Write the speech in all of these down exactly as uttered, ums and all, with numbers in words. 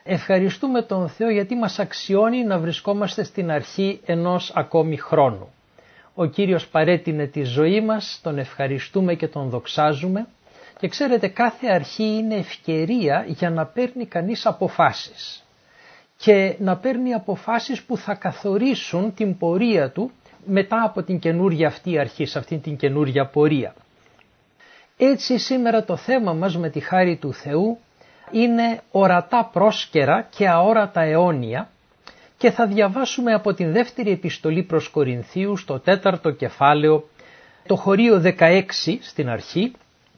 ευχαριστούμε τον Θεό γιατί μας αξιώνει να βρισκόμαστε στην αρχή ενός ακόμη χρόνου. Ο Κύριος παρέτεινε τη ζωή μας, τον ευχαριστούμε και τον δοξάζουμε και ξέρετε κάθε αρχή είναι ευκαιρία για να παίρνει κανείς αποφάσεις και να παίρνει αποφάσεις που θα καθορίσουν την πορεία του μετά από την καινούρια αυτή αρχή, σε αυτήν την καινούρια πορεία. Έτσι σήμερα το θέμα μας με τη χάρη του Θεού είναι ορατά πρόσκαιρα και αόρατα αιώνια και θα διαβάσουμε από την δεύτερη επιστολή προς Κορινθίους το τέταρτο κεφάλαιο, το χωρίο δεκαέξι στην αρχή,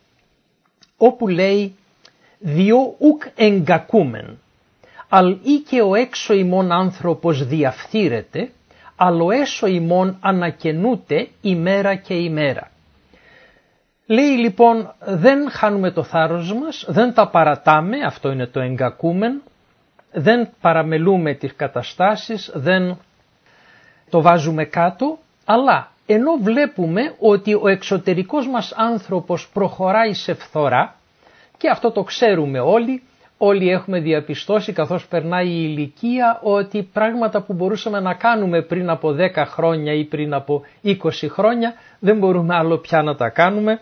όπου λέει «Διό ουκ εγκακούμεν, αλ ή και ο έξω ημών άνθρωπος διαφθείρεται, αλλά ο έσω ημών ανακαινούται ημέρα και ημέρα». Λέει λοιπόν δεν χάνουμε το θάρρος μας, δεν τα παρατάμε, αυτό είναι το εγκακούμεν, δεν παραμελούμε τις καταστάσεις, δεν το βάζουμε κάτω, αλλά ενώ βλέπουμε ότι ο εξωτερικός μας άνθρωπος προχωράει σε φθορά και αυτό το ξέρουμε όλοι, όλοι έχουμε διαπιστώσει καθώς περνάει η ηλικία ότι πράγματα που μπορούσαμε να κάνουμε πριν από δέκα χρόνια ή πριν από είκοσι χρόνια δεν μπορούμε άλλο πια να τα κάνουμε.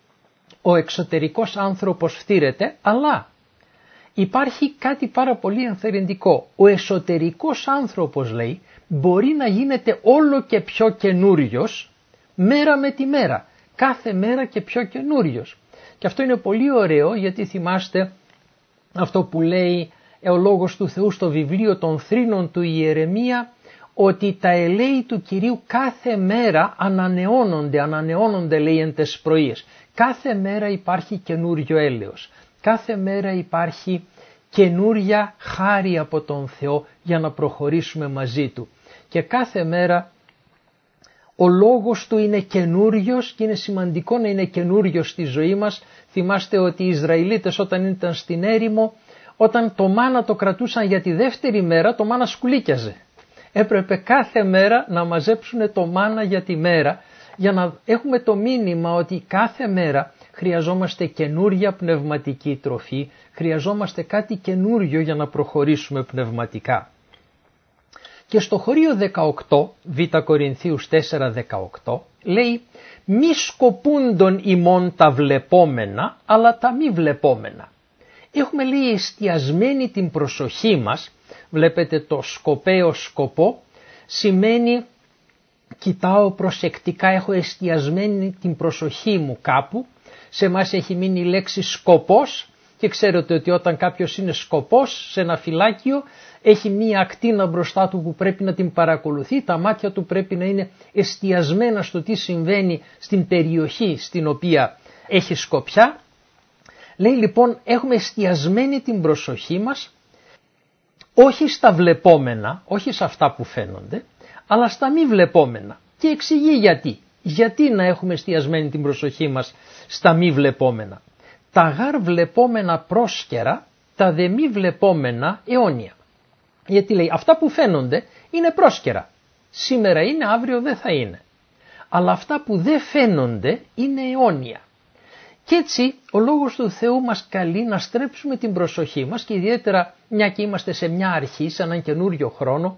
Ο εξωτερικός άνθρωπος φτύρεται, αλλά υπάρχει κάτι πάρα πολύ ενθαρρυντικό. Ο εσωτερικός άνθρωπος, λέει, μπορεί να γίνεται όλο και πιο καινούριος μέρα με τη μέρα. Κάθε μέρα και πιο καινούριος. Και αυτό είναι πολύ ωραίο γιατί θυμάστε αυτό που λέει ο Λόγος του Θεού στο βιβλίο των θρήνων του Ιερεμία, ότι τα ελέη του Κυρίου κάθε μέρα ανανεώνονται, ανανεώνονται λέει εν τες πρωίες. Κάθε μέρα υπάρχει καινούριο έλεος. Κάθε μέρα υπάρχει καινούρια χάρη από τον Θεό για να προχωρήσουμε μαζί Του. Και κάθε μέρα ο λόγος Του είναι καινούριος και είναι σημαντικό να είναι καινούριος στη ζωή μας. Θυμάστε ότι οι Ισραηλίτες όταν ήταν στην έρημο, όταν το μάνα το κρατούσαν για τη δεύτερη μέρα, το μάνα σκουλίκιαζε. Έπρεπε κάθε μέρα να μαζέψουν το μάνα για τη μέρα, για να έχουμε το μήνυμα ότι κάθε μέρα χρειαζόμαστε καινούρια πνευματική τροφή, χρειαζόμαστε κάτι καινούριο για να προχωρήσουμε πνευματικά. Και στο χωρίο δεκαοκτώ, Β Κορινθίους τέσσερα δεκαοκτώ, λέει «Μη σκοπούντον ημών τα βλεπόμενα, αλλά τα μη βλεπόμενα». Έχουμε λέει εστιασμένη την προσοχή μας, βλέπετε το σκοπέο σκοπό, σημαίνει κοιτάω προσεκτικά, έχω εστιασμένη την προσοχή μου κάπου. Σε εμάς έχει μείνει η λέξη σκοπός και ξέρετε ότι όταν κάποιος είναι σκοπός σε ένα φυλάκιο έχει μία ακτίνα μπροστά του που πρέπει να την παρακολουθεί, τα μάτια του πρέπει να είναι εστιασμένα στο τι συμβαίνει στην περιοχή στην οποία έχει σκοπιά. Λέει λοιπόν έχουμε εστιασμένη την προσοχή μας όχι στα βλεπόμενα, όχι σε αυτά που φαίνονται, αλλά στα μη βλεπόμενα. Και εξηγεί γιατί. Γιατί να έχουμε εστιασμένη την προσοχή μας στα μη βλεπόμενα. Τα γάρ βλεπόμενα πρόσκαιρα, τα δε μη βλεπόμενα αιώνια. Γιατί λέει αυτά που φαίνονται είναι πρόσκαιρα. Σήμερα είναι, αύριο δεν θα είναι. Αλλά αυτά που δεν φαίνονται είναι αιώνια. Και έτσι ο Λόγος του Θεού μας καλεί να στρέψουμε την προσοχή μας και ιδιαίτερα μια και είμαστε σε μια αρχή, σε έναν καινούριο χρόνο,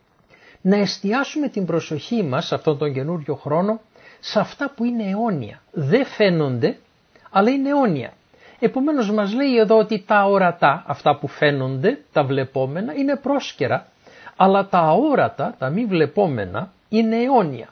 να εστιάσουμε την προσοχή μας σε αυτόν τον καινούριο χρόνο σε αυτά που είναι αιώνια. Δεν φαίνονται, αλλά είναι αιώνια. Επομένως μας λέει εδώ ότι τα αόρατα, αυτά που φαίνονται, τα βλεπόμενα, είναι πρόσκαιρα, αλλά τα αόρατα, τα μη βλεπόμενα, είναι αιώνια.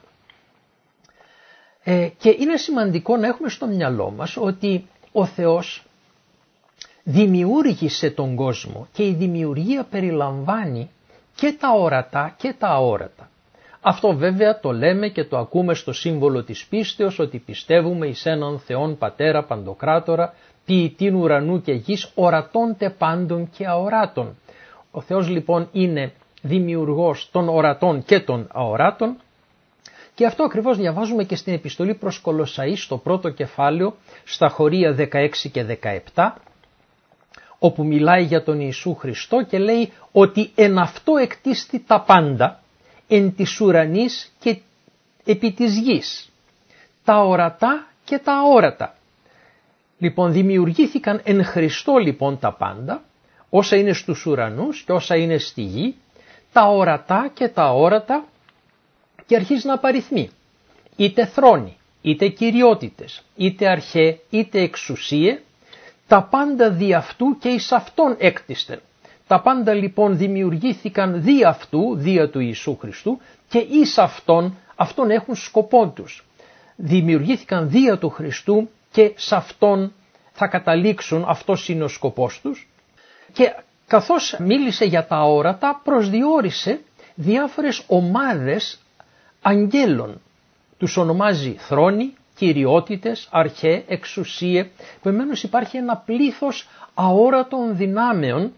Ε, και είναι σημαντικό να έχουμε στο μυαλό μας ότι ο Θεός δημιούργησε τον κόσμο και η δημιουργία περιλαμβάνει και τα ορατά και τα αόρατα. Αυτό βέβαια το λέμε και το ακούμε στο σύμβολο της πίστεως, ότι πιστεύουμε εις έναν Θεόν Πατέρα Παντοκράτορα, ποιητήν ουρανού και γης, ορατώνται πάντων και αοράτων. Ο Θεός λοιπόν είναι δημιουργός των ορατών και των αοράτων και αυτό ακριβώς διαβάζουμε και στην επιστολή προς Κολοσσαείς στο πρώτο κεφάλαιο, στα χωρία δεκαέξι και δεκαεπτά, όπου μιλάει για τον Ιησού Χριστό και λέει ότι εν αυτό εκτίστη τα πάντα, εν της ουρανής και επί της γης, τα ορατά και τα αόρατα. Λοιπόν, δημιουργήθηκαν εν Χριστώ λοιπόν τα πάντα, όσα είναι στους ουρανούς και όσα είναι στη γη, τα ορατά και τα αόρατα, και αρχίζει να απαριθμεί. Είτε θρόνοι, είτε κυριότητες, είτε αρχαίε, είτε εξουσίε, τα πάντα δι' αυτού και εις αυτόν έκτιστεν. Τα πάντα λοιπόν δημιουργήθηκαν δι' αυτού, δια του Ιησού Χριστού, και εις αυτόν, αυτόν έχουν σκοπό τους. Δημιουργήθηκαν δια του Χριστού και σε αυτόν θα καταλήξουν, αυτός είναι ο σκοπός τους. Και καθώς μίλησε για τα αόρατα, προσδιορίσε διάφορες ομάδες αγγέλων. Τους ονομάζει θρόνοι, κυριότητες, αρχαίε, εξουσίε. Επομένως υπάρχει ένα πλήθος αόρατων δυνάμεων.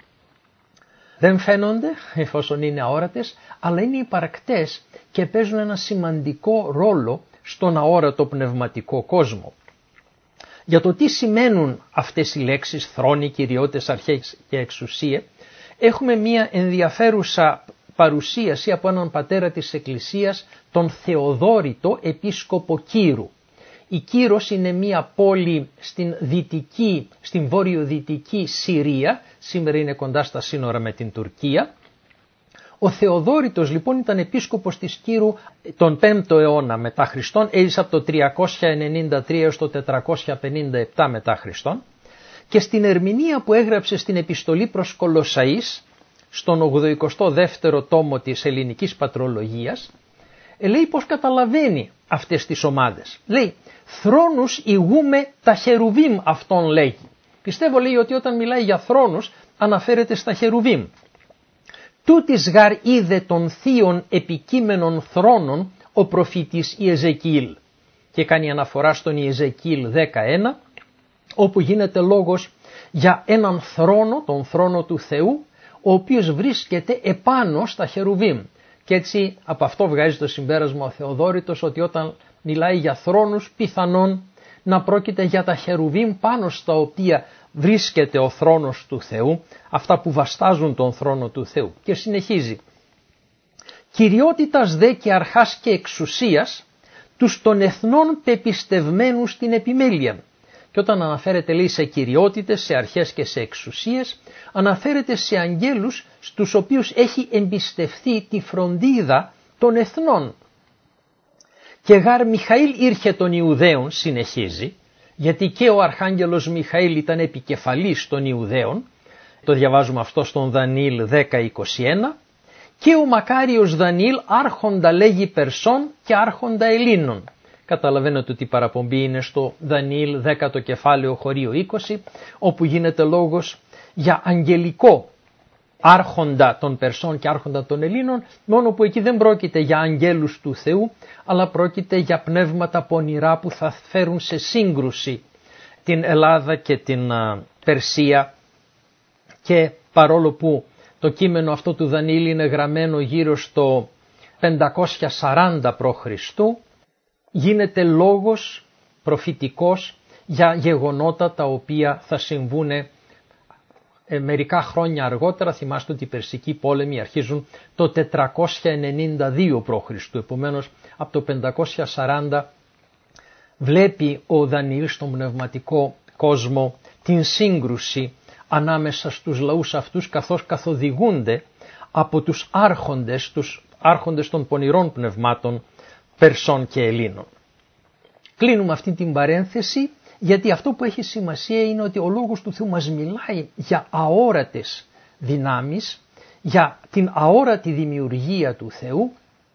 Δεν φαίνονται εφόσον είναι αόρατες, αλλά είναι υπαρκτές και παίζουν ένα σημαντικό ρόλο στον αόρατο πνευματικό κόσμο. Για το τι σημαίνουν αυτές οι λέξεις θρόνοι, κυριότητες, αρχαίε και εξουσίε, έχουμε μία ενδιαφέρουσα παρουσίαση από έναν πατέρα της Εκκλησίας, τον Θεοδόρητο επίσκοπο Κύρου. Η Κύρος είναι μία πόλη στην δυτική, στην βόρειο-δυτική Συρία, σήμερα είναι κοντά στα σύνορα με την Τουρκία. Ο Θεοδόρητος λοιπόν ήταν επίσκοπος της Κύρου τον πέμπτο αιώνα μετά Χριστόν, έζησε από το τριακόσια ενενήντα τρία έως το τετρακόσια πενήντα επτά μετά Χριστόν, και στην ερμηνεία που έγραψε στην επιστολή προς Κολοσσαείς, στον ογδοηκοστό δεύτερο τόμο της ελληνικής πατρολογίας, λέει πως καταλαβαίνει αυτές τις ομάδες. Λέει, θρόνους ηγούμε τα χερουβίμ, αυτόν λέγει. Πιστεύω, λέει, ότι όταν μιλάει για θρόνους αναφέρεται στα χερουβίμ. Τούτης γαρ είδε των θείων επικείμενων θρόνων ο προφήτης Ιεζεκιήλ. Και κάνει αναφορά στον Ιεζεκιήλ δεκαένα, όπου γίνεται λόγος για έναν θρόνο, τον θρόνο του Θεού, ο οποίος βρίσκεται επάνω στα χερουβίμ. Και έτσι από αυτό βγάζει το συμπέρασμα ο Θεοδόρητος, ότι όταν μιλάει για θρόνους πιθανόν να πρόκειται για τα χερουβίμ πάνω στα οποία βρίσκεται ο θρόνος του Θεού, αυτά που βαστάζουν τον θρόνο του Θεού. Και συνεχίζει. Κυριότητας δε και αρχάς και εξουσίας τους των εθνών πεπιστευμένους στην επιμέλεια. Και όταν αναφέρεται, λέει, σε κυριότητες, σε αρχές και σε εξουσίες, αναφέρεται σε αγγέλους στους οποίους έχει εμπιστευθεί τη φροντίδα των εθνών. Και γάρ Μιχαήλ ήρχε των Ιουδαίων, συνεχίζει, γιατί και ο Αρχάγγελος Μιχαήλ ήταν επικεφαλής των Ιουδαίων, το διαβάζουμε αυτό στον Δανιήλ δέκα είκοσι ένα, και ο μακάριος Δανιήλ άρχοντα λέγει Περσών και άρχοντα Ελλήνων. Καταλαβαίνετε ότι η παραπομπή είναι στο Δανιήλ δέκατο κεφάλαιο χωρίο είκοσι, όπου γίνεται λόγος για αγγελικό άρχοντα των Περσών και άρχοντα των Ελλήνων, μόνο που εκεί δεν πρόκειται για αγγέλους του Θεού, αλλά πρόκειται για πνεύματα πονηρά που θα φέρουν σε σύγκρουση την Ελλάδα και την Περσία. Και παρόλο που το κείμενο αυτό του Δανιήλ είναι γραμμένο γύρω στο πεντακόσια σαράντα π.Χ., γίνεται λόγος προφητικός για γεγονότα τα οποία θα συμβούν ε, μερικά χρόνια αργότερα. Θυμάστε ότι οι Περσικοί πόλεμοι αρχίζουν το τετρακόσια ενενήντα δύο π.Χ. Επομένως από το πεντακόσια σαράντα βλέπει ο Δανιήλ στον πνευματικό κόσμο την σύγκρουση ανάμεσα στους λαούς αυτούς, καθώς καθοδηγούνται από τους άρχοντες, τους άρχοντες των πονηρών πνευμάτων Περσών και Ελλήνων. Κλείνουμε αυτή την παρένθεση, γιατί αυτό που έχει σημασία είναι ότι ο Λόγος του Θεού μας μιλάει για αόρατες δυνάμεις, για την αόρατη δημιουργία του Θεού,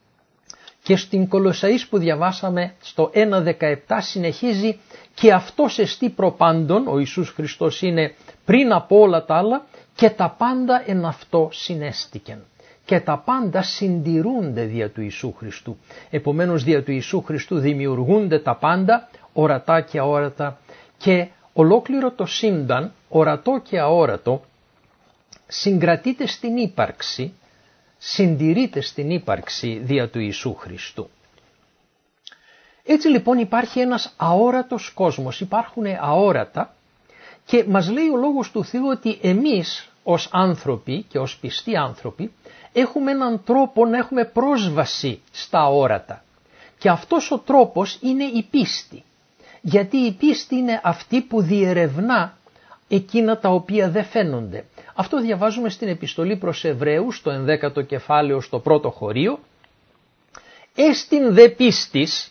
και στην Κολοσσαείς που διαβάσαμε στο ένα δεκαεπτά συνεχίζει και αυτός εστί προπάντων, ο Ιησούς Χριστός είναι πριν από όλα τα άλλα, και τα πάντα εν αυτό συνέστηκεν. Και τα πάντα συντηρούνται δια του Ιησού Χριστού. Επομένως δια του Ιησού Χριστού δημιουργούνται τα πάντα, ορατά και αόρατα, και ολόκληρο το σύμπαν, ορατό και αόρατο, συγκρατείται στην ύπαρξη, συντηρείται στην ύπαρξη δια του Ιησού Χριστού. Έτσι λοιπόν υπάρχει ένας αόρατος κόσμος, υπάρχουν αόρατα, και μας λέει ο Λόγος του Θεού ότι εμείς ως άνθρωποι και ως πιστοί άνθρωποι έχουμε έναν τρόπο να έχουμε πρόσβαση στα αόρατα. Και αυτός ο τρόπος είναι η πίστη. Γιατί η πίστη είναι αυτή που διερευνά εκείνα τα οποία δεν φαίνονται. Αυτό διαβάζουμε στην επιστολή προς Εβραίους, στο ενδέκατο κεφάλαιο, στο πρώτο χωρίο. Εστιν δε πίστης,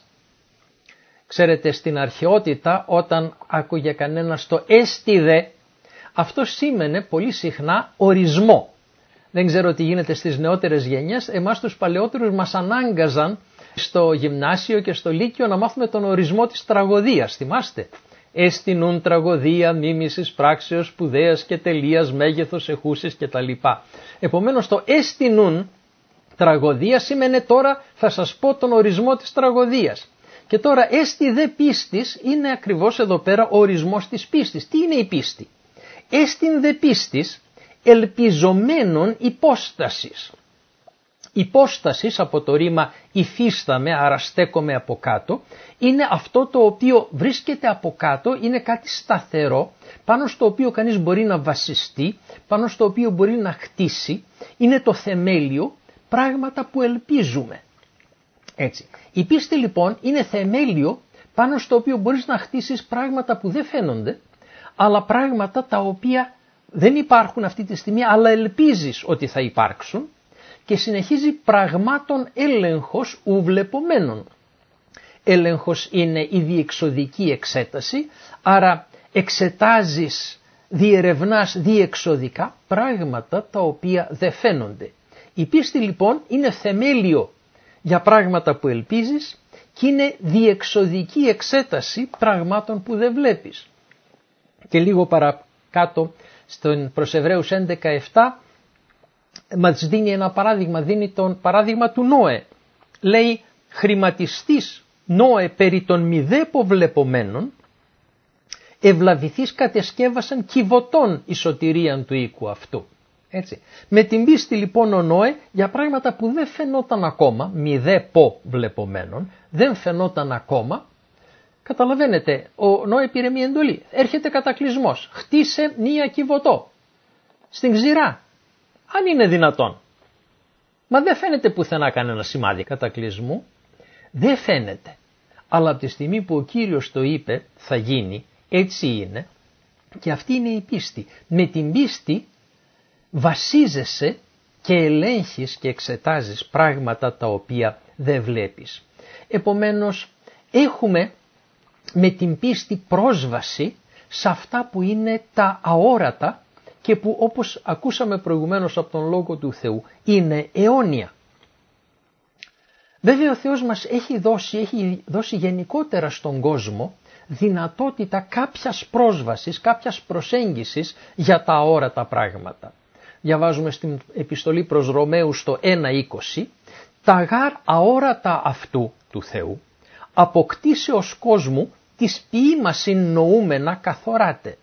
ξέρετε στην αρχαιότητα όταν άκουγε κανένας το έστι δε, αυτό σήμαινε πολύ συχνά ορισμό. Δεν ξέρω τι γίνεται στις νεότερες γενιές, εμάς τους παλαιότερους μας ανάγκαζαν στο γυμνάσιο και στο λύκειο να μάθουμε τον ορισμό της τραγωδίας, θυμάστε. Εστινούν τραγωδία μίμησης πράξεως σπουδαίας και τελείας μέγεθος εχούσης κτλ. Επομένως το εστινούν τραγωδία σήμαινε τώρα θα σας πω τον ορισμό της τραγωδίας. Και τώρα έστι δε πίστης είναι ακριβώς εδώ πέρα ο ορισμός της πίστης. Τι είναι η πίστη? Έστιν δε πίστης ελπιζομένων υπόστασης. Υπόστασης από το ρήμα υφίσταμαι, άρα στέκομαι από κάτω, είναι αυτό το οποίο βρίσκεται από κάτω, είναι κάτι σταθερό, πάνω στο οποίο κανείς μπορεί να βασιστεί, πάνω στο οποίο μπορεί να χτίσει, είναι το θεμέλιο, πράγματα που ελπίζουμε. Έτσι. Η πίστη λοιπόν είναι θεμέλιο πάνω στο οποίο μπορείς να χτίσεις πράγματα που δεν φαίνονται, αλλά πράγματα τα οποία δεν υπάρχουν αυτή τη στιγμή, αλλά ελπίζεις ότι θα υπάρξουν και συνεχίζει πραγμάτων έλεγχος ουβλεπομένων. Έλεγχος είναι η διεξοδική εξέταση, άρα εξετάζεις, διερευνάς διεξοδικά πράγματα τα οποία δεν φαίνονται. Η πίστη λοιπόν είναι θεμέλιο για πράγματα που ελπίζεις και είναι διεξοδική εξέταση πραγμάτων που δεν βλέπεις. Και λίγο παρακάτω στον προς Εβραίους έντεκα επτά μας δίνει ένα παράδειγμα, δίνει τον παράδειγμα του Νόε. Λέει χρηματιστής Νόε περί των μη δε υποβλεπομένων ευλαβηθείς κατεσκεύασαν κυβωτών η σωτηρίαν του οίκου αυτού. Έτσι. Με την πίστη λοιπόν ο Νόε για πράγματα που δεν φαινόταν ακόμα, μη δε πω βλεπομένων, δεν φαινόταν ακόμα, καταλαβαίνετε, ο Νόε πήρε μια εντολή, έρχεται κατακλυσμός, χτίσε μία κυβωτό στην ξηρά, αν είναι δυνατόν. Μα δεν φαίνεται πουθενά κανένα σημάδι κατακλυσμού, δεν φαίνεται, αλλά από τη στιγμή που ο Κύριος το είπε θα γίνει, έτσι είναι και αυτή είναι η πίστη. Με την πίστη βασίζεσαι και ελέγχεις και εξετάζεις πράγματα τα οποία δεν βλέπεις. Επομένως έχουμε με την πίστη πρόσβαση σε αυτά που είναι τα αόρατα και που όπως ακούσαμε προηγουμένως από τον Λόγο του Θεού είναι αιώνια. Βέβαια ο Θεός μας έχει δώσει, έχει δώσει γενικότερα στον κόσμο δυνατότητα κάποιας πρόσβασης, κάποιας προσέγγισης για τα αόρατα πράγματα. Διαβάζουμε στην επιστολή προς Ρωμαίους το ένα είκοσι, τα γάρ αόρατα αυτού του Θεού αποκτήσεως κόσμου της ποίημασιν νοούμενα καθοράτε.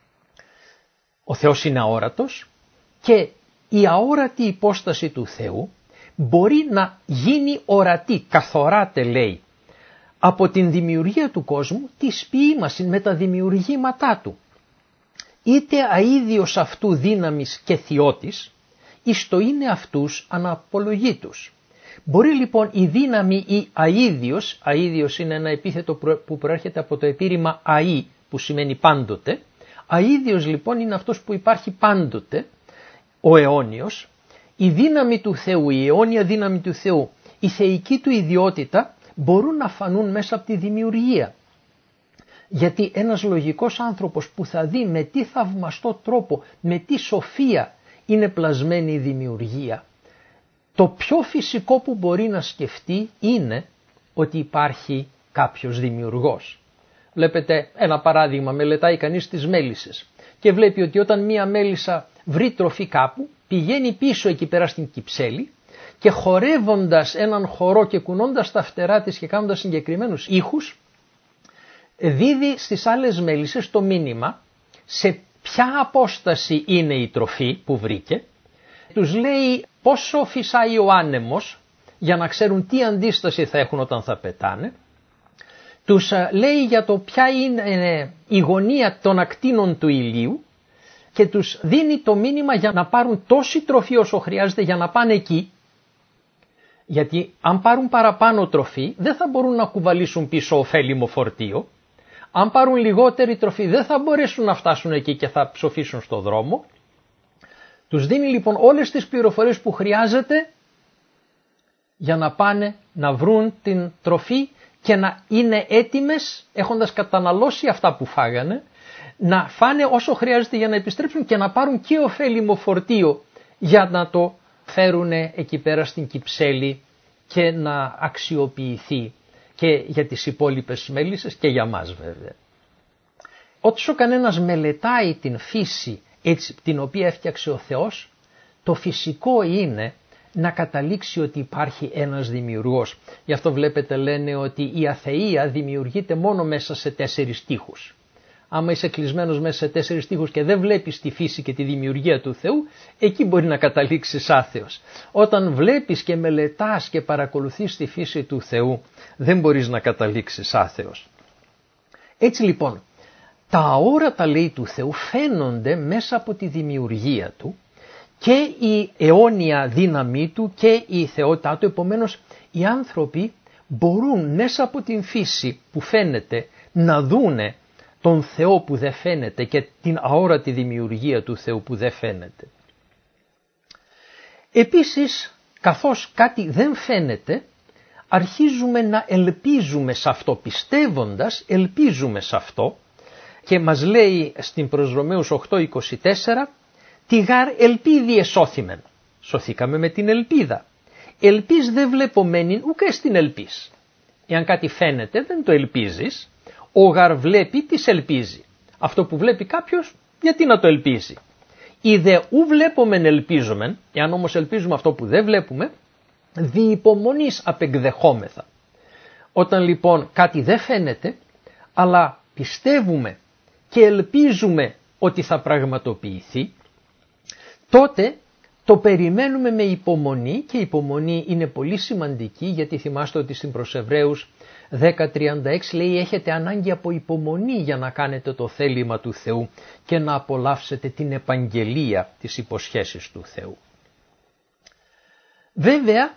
Ο Θεός είναι αόρατος και η αόρατη υπόσταση του Θεού μπορεί να γίνει ορατή, καθοράτε λέει, από την δημιουργία του κόσμου της ποίημασιν με τα δημιουργήματά του. Είτε αίδιος αυτού δύναμης και θειότης, εις το είναι αυτούς αναπολογήτους. Μπορεί λοιπόν η δύναμη ή αίδιος, αίδιος είναι ένα επίθετο που προέρχεται από το επίρρημα αΐ που σημαίνει πάντοτε, αίδιος λοιπόν είναι αυτός που υπάρχει πάντοτε, ο αιώνιος, η δύναμη του Θεού, η αιώνια δύναμη του Θεού, η θεϊκή του ιδιότητα μπορούν να φανούν μέσα από τη δημιουργία. Γιατί ένας λογικός άνθρωπος που θα δει με τι θαυμαστό τρόπο, με τι σοφία είναι πλασμένη η δημιουργία, το πιο φυσικό που μπορεί να σκεφτεί είναι ότι υπάρχει κάποιος δημιουργός. Βλέπετε ένα παράδειγμα, μελετάει κανείς τις μέλισσες και βλέπει ότι όταν μία μέλισσα βρει τροφή κάπου, πηγαίνει πίσω εκεί πέρα στην κυψέλη και χορεύοντας έναν χορό και κουνώντας τα φτερά της και κάνοντας συγκεκριμένους ήχους, δίδει στις άλλες μέλισσες το μήνυμα σε ποια απόσταση είναι η τροφή που βρήκε, τους λέει πόσο φυσάει ο άνεμος για να ξέρουν τι αντίσταση θα έχουν όταν θα πετάνε, τους λέει για το ποια είναι η γωνία των ακτίνων του ηλίου και τους δίνει το μήνυμα για να πάρουν τόση τροφή όσο χρειάζεται για να πάνε εκεί, γιατί αν πάρουν παραπάνω τροφή δεν θα μπορούν να κουβαλήσουν πίσω ωφέλιμο φορτίο, αν πάρουν λιγότερη τροφή δεν θα μπορέσουν να φτάσουν εκεί και θα ψοφήσουν στο δρόμο, Τους δίνει λοιπόν όλες τις πληροφορίες που χρειάζεται για να πάνε να βρουν την τροφή και να είναι έτοιμες, έχοντας καταναλώσει αυτά που φάγανε, να φάνε όσο χρειάζεται για να επιστρέψουν και να πάρουν και ωφέλιμο φορτίο για να το φέρουν εκεί πέρα στην Κυψέλη και να αξιοποιηθεί και για τις υπόλοιπες μέλισσες και για μας βέβαια. Όσο κανένας μελετάει την φύση έτσι, την οποία έφτιαξε ο Θεός, το φυσικό είναι να καταλήξει ότι υπάρχει ένας δημιουργός. Γι' αυτό βλέπετε λένε ότι η αθεία δημιουργείται μόνο μέσα σε τέσσερις στίχους. Άμα είσαι κλεισμένος μέσα σε τέσσερις στίχους και δεν βλέπεις τη φύση και τη δημιουργία του Θεού, εκεί μπορεί να καταλήξεις άθεος. Όταν βλέπεις και μελετάς και παρακολουθείς τη φύση του Θεού, δεν μπορείς να καταλήξεις άθεος. Έτσι λοιπόν, τα αόρατα λέει του Θεού φαίνονται μέσα από τη δημιουργία του και η αιώνια δύναμή του και η θεότητά του. Επομένως οι άνθρωποι μπορούν μέσα από την φύση που φαίνεται να δούνε τον Θεό που δεν φαίνεται και την αόρατη δημιουργία του Θεού που δεν φαίνεται. Επίσης, καθώς κάτι δεν φαίνεται, αρχίζουμε να ελπίζουμε σε αυτό, πιστεύοντας ελπίζουμε σε αυτό και μας λέει στην προς Ρωμαίους οκτώ είκοσι τέσσερα «Τι γάρ ελπίδι εσώθημεν». Σωθήκαμε με την ελπίδα. Ελπίς δεν βλέπομένην ουκ στην ελπίς. Εάν κάτι φαίνεται δεν το ελπίζεις, ο γαρ βλέπει τις ελπίζει. Αυτό που βλέπει κάποιος γιατί να το ελπίζει. Οι δε ου βλέπομεν ελπίζομεν, εάν όμως ελπίζουμε αυτό που δεν βλέπουμε, δι' υπομονής απεκδεχόμεθα. Όταν λοιπόν κάτι δεν φαίνεται, αλλά πιστεύουμε και ελπίζουμε ότι θα πραγματοποιηθεί, τότε το περιμένουμε με υπομονή και η υπομονή είναι πολύ σημαντική, γιατί θυμάστε ότι στην προς Εβραίους δέκα τριάντα έξι λέει έχετε ανάγκη από υπομονή για να κάνετε το θέλημα του Θεού και να απολαύσετε την επαγγελία της υποσχέσης του Θεού. Βέβαια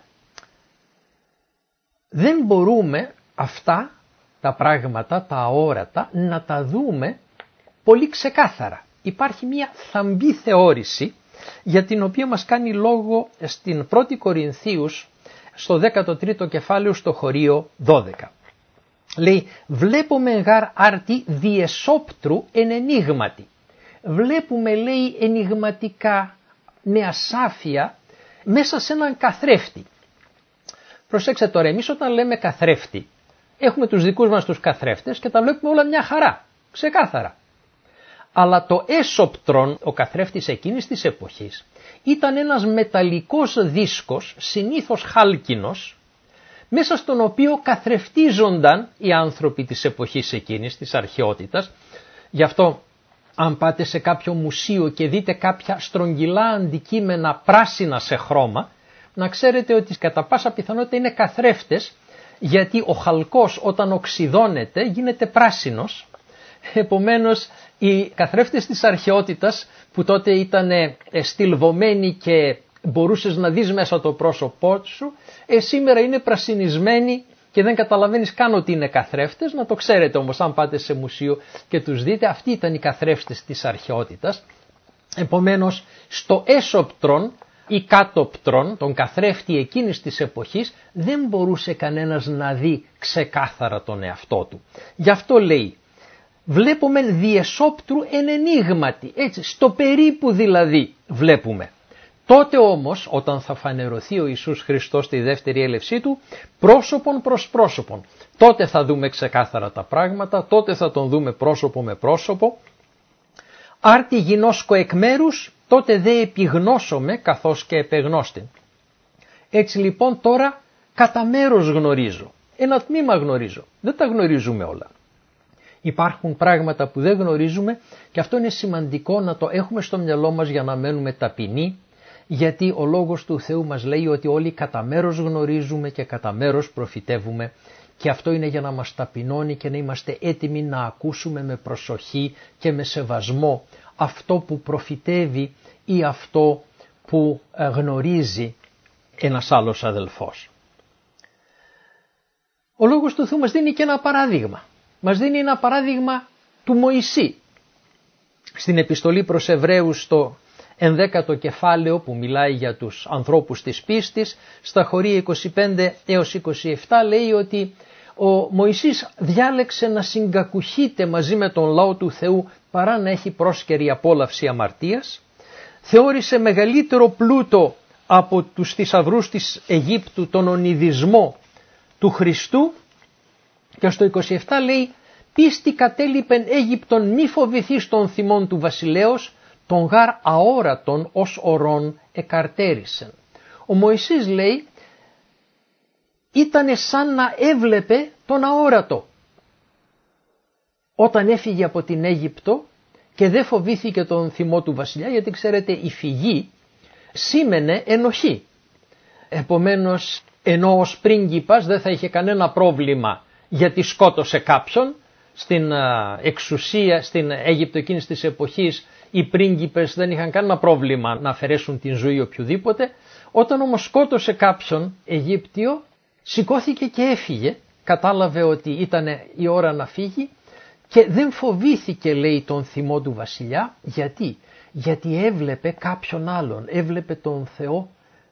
δεν μπορούμε αυτά τα πράγματα, τα αόρατα, να τα δούμε πολύ ξεκάθαρα. Υπάρχει μια θαμπή θεώρηση για την οποία μας κάνει λόγο στην πρώτη Κορινθίους στο δέκατο τρίτο κεφάλαιο στο χωρίο δώδεκα. Λέει βλέπουμε γάρ άρτη διεσόπτρου εν ενίγματι. Βλέπουμε λέει ενιγματικά με ασάφεια μέσα σε έναν καθρέφτη. Προσέξτε τώρα, εμείς όταν λέμε καθρέφτη έχουμε τους δικούς μας τους καθρέφτες και τα βλέπουμε όλα μια χαρά, ξεκάθαρα. Αλλά το έσοπτρον, ο καθρέφτης εκείνης της εποχής, ήταν ένας μεταλλικός δίσκος, συνήθως χάλκινος, μέσα στον οποίο καθρεφτίζονταν οι άνθρωποι της εποχής εκείνης, της αρχαιότητας. Γι' αυτό αν πάτε σε κάποιο μουσείο και δείτε κάποια στρογγυλά αντικείμενα πράσινα σε χρώμα, να ξέρετε ότι κατά πάσα πιθανότητα είναι καθρέφτες, γιατί ο χαλκός όταν οξυδώνεται γίνεται πράσινος. Επομένως οι καθρέφτες της αρχαιότητας που τότε ήταν στυλβωμένοι και μπορούσες να δεις μέσα το πρόσωπό σου, ε, σήμερα είναι πρασινισμένοι και δεν καταλαβαίνεις καν ότι είναι καθρέφτες. Να το ξέρετε όμως αν πάτε σε μουσείο και τους δείτε, αυτοί ήταν οι καθρέφτες της αρχαιότητας. Επομένως στο έσοπτρον ή κάτοπτρον, τον καθρέφτη εκείνης της εποχής, δεν μπορούσε κανένας να δει ξεκάθαρα τον εαυτό του. Γι' αυτό λέει βλέπουμε διεσόπτρου εν ενίγματι, έτσι, στο περίπου δηλαδή βλέπουμε. Τότε όμως όταν θα φανερωθεί ο Ιησούς Χριστός στη δεύτερη έλευσή του, πρόσωπον προς πρόσωπον, τότε θα δούμε ξεκάθαρα τα πράγματα, τότε θα τον δούμε πρόσωπο με πρόσωπο. Άρτη γινώσκω εκ μέρους, τότε δε επιγνώσομαι καθώς και επεγνώστην. Έτσι λοιπόν τώρα κατά μέρος γνωρίζω, ένα τμήμα γνωρίζω, δεν τα γνωρίζουμε όλα. Υπάρχουν πράγματα που δεν γνωρίζουμε και αυτό είναι σημαντικό να το έχουμε στο μυαλό μας για να μένουμε ταπεινοί, γιατί ο Λόγος του Θεού μας λέει ότι όλοι κατά μέρος γνωρίζουμε και κατά μέρος προφητεύουμε, και αυτό είναι για να μας ταπεινώνει και να είμαστε έτοιμοι να ακούσουμε με προσοχή και με σεβασμό αυτό που προφητεύει ή αυτό που γνωρίζει ένας άλλος αδελφός. Ο Λόγος του Θεού μας δίνει και ένα παράδειγμα. Μας δίνει ένα παράδειγμα του Μωυσή. Στην επιστολή προς Εβραίους στο ενδέκατο κεφάλαιο που μιλάει για τους ανθρώπους της πίστης, στα χωρία είκοσι πέντε έως είκοσι επτά λέει ότι ο Μωυσής διάλεξε να συγκακουχείται μαζί με τον λαό του Θεού παρά να έχει πρόσκαιρη απόλαυση αμαρτίας. Θεώρησε μεγαλύτερο πλούτο από τους θησαυρούς της Αιγύπτου τον ονειδισμό του Χριστού και στο είκοσι επτά λέει «Πίστη κατέλειπεν Αίγυπτον μη φοβηθείς των θυμών του βασιλέως, τον γάρ αόρατον ως ορών εκαρτέρισεν». Ο Μωυσής λέει ήτανε σαν να έβλεπε τον αόρατο όταν έφυγε από την Αίγυπτο και δεν φοβήθηκε τον θυμό του βασιλιά, γιατί ξέρετε η φυγή σήμαινε ενοχή. Επομένως ενώ ως πρίγκιπας δεν θα είχε κανένα πρόβλημα γιατί σκότωσε κάποιον. Στην εξουσία, στην Αίγυπτο εκείνης της εποχής οι πρίγκιπες δεν είχαν κανένα πρόβλημα να αφαιρέσουν την ζωή οποιοδήποτε. Όταν όμως σκότωσε κάποιον Αιγύπτιο σηκώθηκε και έφυγε, κατάλαβε ότι ήταν η ώρα να φύγει και δεν φοβήθηκε λέει τον θυμό του βασιλιά. Γιατί? Γιατί έβλεπε κάποιον άλλον, έβλεπε τον Θεό.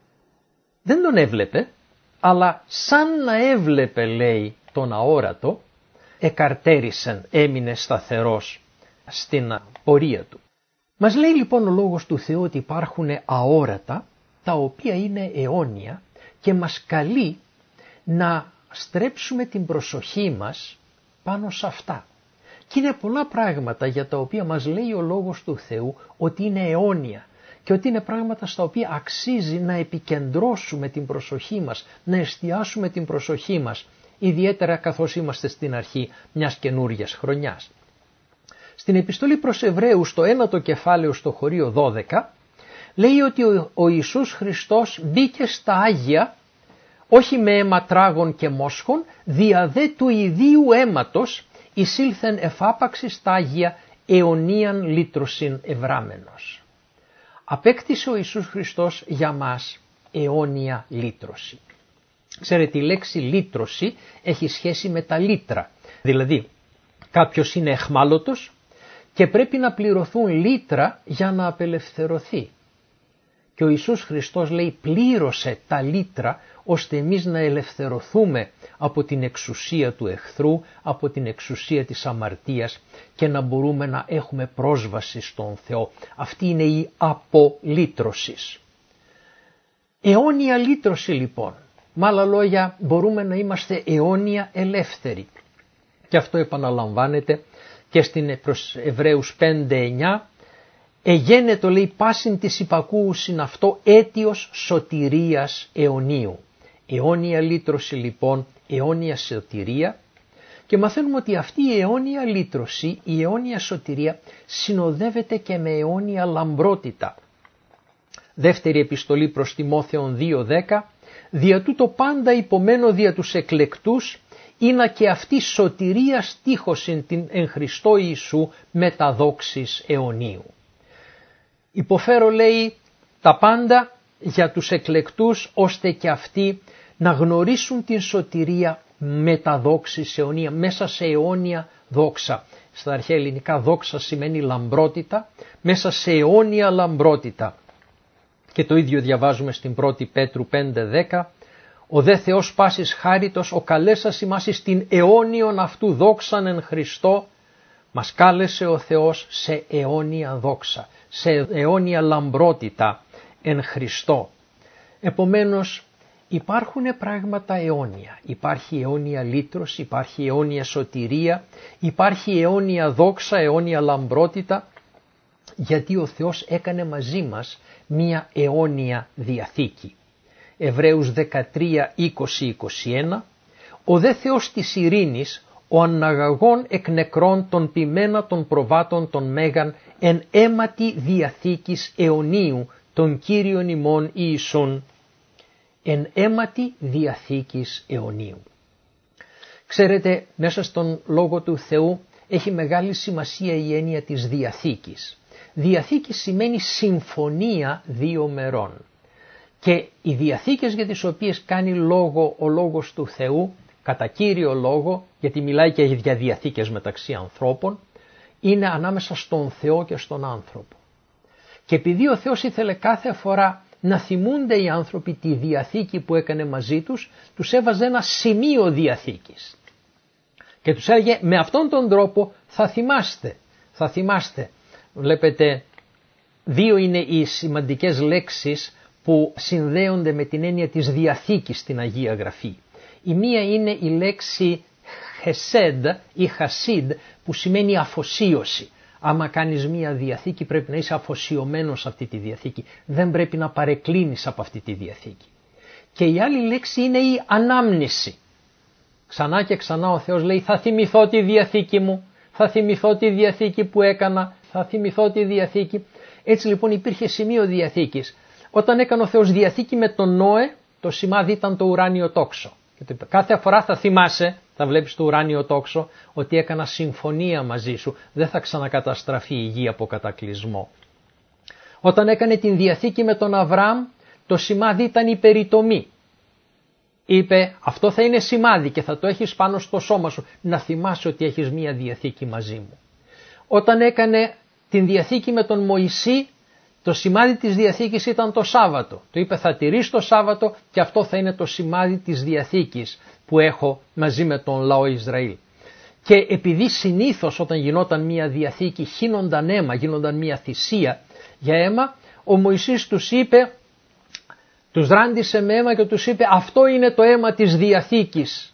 Δεν τον έβλεπε, αλλά σαν να έβλεπε λέει τον αόρατο, εκαρτέρισεν, έμεινε σταθερός στην πορεία του. Μας λέει λοιπόν ο Λόγος του Θεού ότι υπάρχουν αόρατα τα οποία είναι αιώνια και μας καλεί να στρέψουμε την προσοχή μας πάνω σε αυτά. Και είναι πολλά πράγματα για τα οποία μας λέει ο Λόγος του Θεού ότι είναι αιώνια και ότι είναι πράγματα στα οποία αξίζει να επικεντρώσουμε την προσοχή μας, να εστιάσουμε την προσοχή μας, ιδιαίτερα καθώς είμαστε στην αρχή μιας καινούριας χρονιάς. Στην επιστολή προς Εβραίους στο ένατο κεφάλαιο στο χωρίο δώδεκα λέει ότι ο Ιησούς Χριστός μπήκε στα Άγια όχι με αίμα τράγων και μόσχων, δια δε του ιδίου αίματος εισήλθεν εφάπαξη στα Άγια αιωνίαν λύτρωσιν ευράμενος. Απέκτησε ο Ιησούς Χριστός για μας αιώνια λύτρωση. Ξέρετε, η λέξη λύτρωση έχει σχέση με τα λύτρα. Δηλαδή κάποιος είναι αιχμάλωτος και πρέπει να πληρωθούν λύτρα για να απελευθερωθεί. Και ο Ιησούς Χριστός λέει πλήρωσε τα λύτρα ώστε εμείς να ελευθερωθούμε από την εξουσία του εχθρού, από την εξουσία της αμαρτίας και να μπορούμε να έχουμε πρόσβαση στον Θεό. Αυτή είναι η απολύτρωση. Αιώνια λύτρωση λοιπόν. Με άλλα λόγια μπορούμε να είμαστε αιώνια ελεύθεροι. Και αυτό επαναλαμβάνεται και στην προς Εβραίους πέντε εννιά. Εγένετο λέει πάσιν της υπακούουσιν αυτό αίτιος σωτηρίας αιωνίου. Αιώνια λύτρωση λοιπόν, αιώνια σωτηρία και μαθαίνουμε ότι αυτή η αιώνια λύτρωση, η αιώνια σωτηρία συνοδεύεται και με αιώνια λαμπρότητα. Δεύτερη επιστολή προς Τιμόθεον δύο δέκα. Δια τούτο πάντα υπομένω δια τους εκλεκτούς, είναι και αυτή σωτηρία στίχωσιν την εν Χριστώ Ιησού μεταδόξης αιωνίου. Υποφέρω λέει τα πάντα για τους εκλεκτούς ώστε και αυτοί να γνωρίσουν την σωτηρία μεταδόξης αιωνία, μέσα σε αιώνια δόξα. Στα αρχαία ελληνικά δόξα σημαίνει λαμπρότητα, μέσα σε αιώνια λαμπρότητα. Και το ίδιο διαβάζουμε στην πρώτη Πέτρου πέντε δέκα. Ο δε Θεός πάσης χάριτος, ο καλέσας ημάς εις την αιώνιον αυτού δόξαν εν Χριστώ, μας κάλεσε ο Θεός σε αιώνια δόξα, σε αιώνια λαμπρότητα εν Χριστώ. Επομένως υπάρχουν πράγματα αιώνια, υπάρχει αιώνια λύτρωση, υπάρχει αιώνια σωτηρία, υπάρχει αιώνια δόξα, αιώνια λαμπρότητα, γιατί ο Θεός έκανε μαζί μας μία αιώνια διαθήκη. Εβραίους δεκατρία είκοσι είκοσι ένα. Ο δε Θεός της ειρήνης, ο αναγαγών εκ νεκρών των ποιμένα των προβάτων των μέγαν εν αίματι διαθήκης αιωνίου των Κύριων ημών Ιησούν, εν αίματι διαθήκης αιωνίου. Ξέρετε, μέσα στον Λόγο του Θεού έχει μεγάλη σημασία η έννοια της διαθήκης. Διαθήκη σημαίνει συμφωνία δύο μερών. Και οι διαθήκες για τις οποίες κάνει λόγο ο Λόγος του Θεού, κατά κύριο λόγο, γιατί μιλάει και για διαθήκες μεταξύ ανθρώπων, είναι ανάμεσα στον Θεό και στον άνθρωπο. Και επειδή ο Θεός ήθελε κάθε φορά να θυμούνται οι άνθρωποι τη διαθήκη που έκανε μαζί τους, τους έβαζε ένα σημείο διαθήκης. Και τους έλεγε με αυτόν τον τρόπο θα θυμάστε, θα θυμάστε. Βλέπετε, δύο είναι οι σημαντικές λέξεις που συνδέονται με την έννοια της διαθήκης στην Αγία Γραφή. Η μία είναι η λέξη χεσέντ ή χασίντ που σημαίνει αφοσίωση. Άμα κάνεις μία διαθήκη πρέπει να είσαι αφοσιωμένος σε αυτή τη διαθήκη. Δεν πρέπει να παρεκκλίνεις από αυτή τη διαθήκη. Και η άλλη λέξη είναι η ανάμνηση. Ξανά και ξανά ο Θεός λέει θα θυμηθώ τη διαθήκη μου, θα θυμηθώ τη διαθήκη που έκανα, θα θυμηθώ τη διαθήκη. Έτσι λοιπόν υπήρχε σημείο διαθήκης. Όταν έκανε ο Θεός διαθήκη με τον Νόε, το σημάδι ήταν το ουράνιο τόξο. Και το κάθε φορά θα θυμάσαι, θα βλέπεις το ουράνιο τόξο, ότι έκανα συμφωνία μαζί σου, δεν θα ξανακαταστραφεί η γη από κατακλυσμό. Όταν έκανε την διαθήκη με τον Αβραάμ, το σημάδι ήταν η περιτομή. Είπε αυτό θα είναι σημάδι και θα το έχεις πάνω στο σώμα σου, να θυμάσαι ότι έχεις μία διαθήκη μαζί μου. Όταν έκανε την διαθήκη με τον Μωυσή, το σημάδι της διαθήκης ήταν το Σάββατο. Του είπε θα τηρείς το Σάββατο και αυτό θα είναι το σημάδι της διαθήκης που έχω μαζί με τον λαό Ισραήλ. Και επειδή συνήθως όταν γινόταν μία διαθήκη χύνονταν αίμα, γίνονταν μία θυσία για αίμα, ο Μωυσής τους είπε, τους ράντισε με αίμα και τους είπε αυτό είναι το αίμα της διαθήκης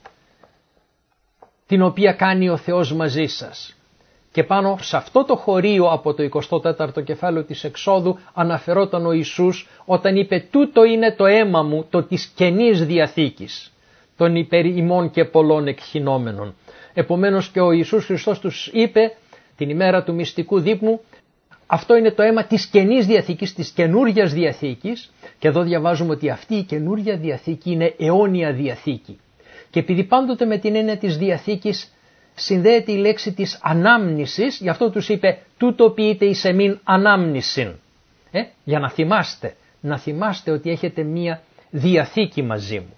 την οποία κάνει ο Θεός μαζί σας. Και πάνω σε αυτό το χωρίο από το εικοστό τέταρτο κεφάλαιο της Εξόδου αναφερόταν ο Ιησούς όταν είπε τούτο είναι το αίμα μου το της καινής διαθήκης των υπερ ημών και πολλών εκχυνόμενων. Επομένως και ο Ιησούς Χριστός τους είπε την ημέρα του μυστικού δείπνου αυτό είναι το αίμα της καινής διαθήκης, της καινούργιας διαθήκης και εδώ διαβάζουμε ότι αυτή η καινούργια διαθήκη είναι αιώνια διαθήκη. Και επειδή πάντοτε με την έννοια της διαθήκης συνδέεται η λέξη της ανάμνησης, γι' αυτό τους είπε τούτο ποιείται εις εμήν ανάμνησιν. Ε, για να θυμάστε, να θυμάστε ότι έχετε μία διαθήκη μαζί μου.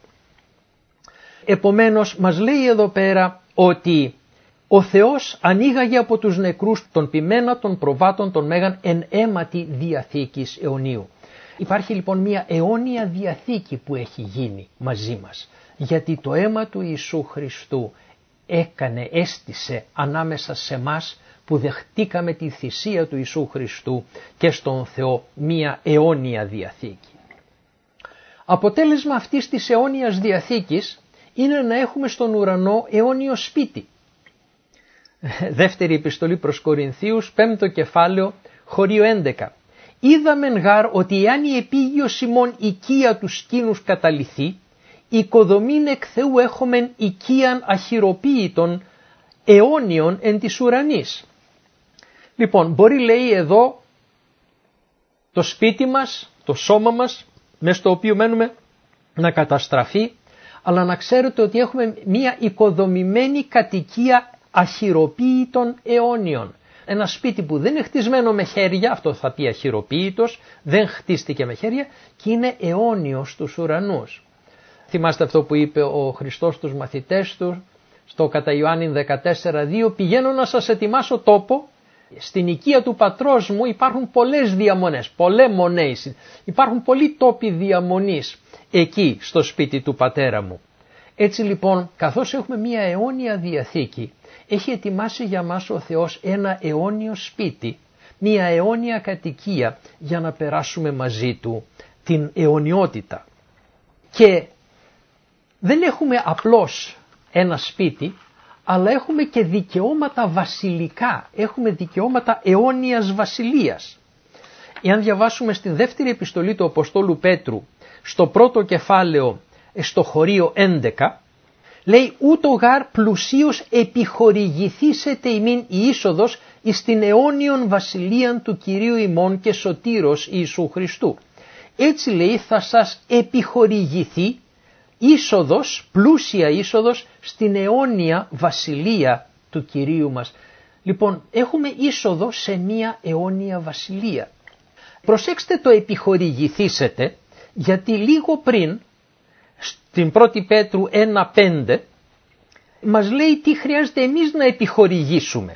Επομένως μας λέει εδώ πέρα ότι ο Θεός ανοίγαγε από τους νεκρούς τον ποιμένα των προβάτων των μέγαν εν αίματι διαθήκης αιωνίου. Υπάρχει λοιπόν μία αιώνια διαθήκη που έχει γίνει μαζί μας, γιατί το αίμα του Ιησού Χριστού έκανε, έστησε ανάμεσα σε μας που δεχτήκαμε τη θυσία του Ιησού Χριστού και στον Θεό μία αιώνια διαθήκη. Αποτέλεσμα αυτής της αιώνιας διαθήκης είναι να έχουμε στον ουρανό αιώνιο σπίτι. Δεύτερη επιστολή προς Κορινθίους, πέμπτο κεφάλαιο, χωρίο έντεκα. Είδαμεν γάρ ότι εάν η επίγειος ημών οικία του σκήνους καταλυθεί, οικοδομήν εκ Θεού έχομεν οικίαν αχυροποίητον αιώνιον εν της ουρανής. Λοιπόν, μπορεί λέει εδώ το σπίτι μας, το σώμα μας, μες στο οποίο μένουμε να καταστραφεί, αλλά να ξέρετε ότι έχουμε μία οικοδομημένη κατοικία αχυροποίητον αιώνιον. Ένα σπίτι που δεν είναι χτισμένο με χέρια, αυτό θα πει αχυροποίητος, δεν χτίστηκε με χέρια και είναι αιώνιο στους ουρανούς. Θυμάστε αυτό που είπε ο Χριστός στους μαθητές του στο κατά Ιωάννην δεκατέσσερα δύο, πηγαίνω να σας ετοιμάσω τόπο, στην οικία του πατρός μου υπάρχουν πολλές διαμονές, πολλές μονές, υπάρχουν πολλοί τόποι διαμονής εκεί στο σπίτι του πατέρα μου. Έτσι λοιπόν καθώς έχουμε μια αιώνια διαθήκη, έχει ετοιμάσει για μας ο Θεός ένα αιώνιο σπίτι, μια αιώνια κατοικία για να περάσουμε μαζί του την αιωνιότητα. Και δεν έχουμε απλώς ένα σπίτι, αλλά έχουμε και δικαιώματα βασιλικά, έχουμε δικαιώματα αιώνιας βασιλείας. Εάν διαβάσουμε στην δεύτερη επιστολή του Αποστόλου Πέτρου, στο πρώτο κεφάλαιο, στο χωρίο έντεκα, λέει ούτω γάρ πλουσίως επιχορηγηθήσετε ημίν η είσοδος εις την αιώνιον βασιλείαν του Κυρίου ημών και σωτήρος Ιησού Χριστού. Έτσι λέει θα σας επιχορηγηθεί είσοδος, πλούσια είσοδος στην αιώνια βασιλεία του Κυρίου μας. Λοιπόν, έχουμε είσοδο σε μία αιώνια βασιλεία. Προσέξτε το επιχορηγηθήσετε, γιατί λίγο πριν, στην πρώτη Πέτρου ένα πέντε, μας λέει τι χρειάζεται εμείς να επιχορηγήσουμε.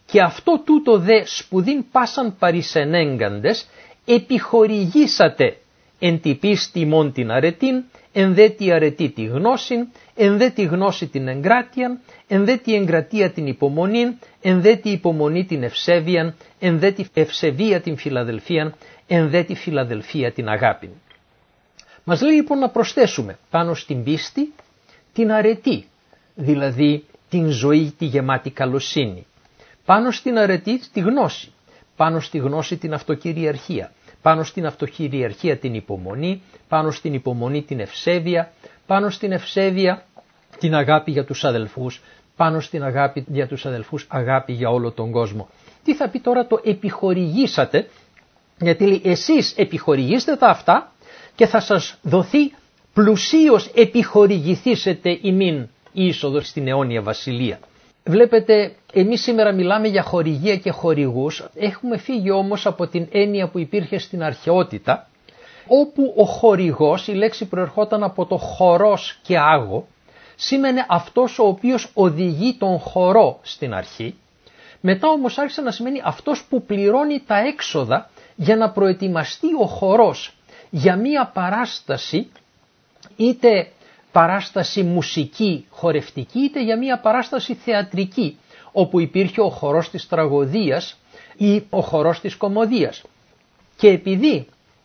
και αυτό τούτο δε σπουδήν πάσαν παρισενέγκαντες, επιχορηγήσατε εν τη πίστη μόν την αρετήν, εν δε τη αρετή τη γνώσιν, εν δε τη γνώση την εγκράτειαν, εν δε τη εγκρατεία την υπομονήν, εν δε τη υπομονή την ευσέβειαν, εν δε τη ευσεβία την φιλαδελφίαν, εν δε τη φιλαδελφία την αγάπην. Μας λέει λοιπόν να προσθέσουμε πάνω στην πίστη την αρετή, δηλαδή την ζωή τη γεμάτη καλοσύνη. Πάνω στην αρετή τη γνώση, πάνω στη γνώση την αυτοκυριαρχία, πάνω στην αυτοκυριαρχία την υπομονή, πάνω στην υπομονή την ευσέβεια, πάνω στην ευσέβεια την αγάπη για τους αδελφούς, πάνω στην αγάπη για τους αδελφούς αγάπη για όλο τον κόσμο. Τι θα πει τώρα το επιχορηγήσατε, γιατί λέει εσείς επιχορηγήστε τα αυτά και θα σας δοθεί πλουσίως επιχορηγηθήσετε ημίν η είσοδος στην αιώνια βασιλεία. Βλέπετε, εμείς σήμερα μιλάμε για χορηγία και χορηγούς, έχουμε φύγει όμως από την έννοια που υπήρχε στην αρχαιότητα, όπου ο χορηγός, η λέξη προερχόταν από το χορός και άγο, σήμαινε αυτός ο οποίος οδηγεί τον χορό στην αρχή, μετά όμως άρχισε να σημαίνει αυτός που πληρώνει τα έξοδα για να προετοιμαστεί ο χορός για μία παράσταση, είτε παράσταση μουσική, χορευτική, είτε για μία παράσταση θεατρική, όπου υπήρχε ο χορός της τραγωδίας ή ο χορός της κωμωδίας. Και επειδή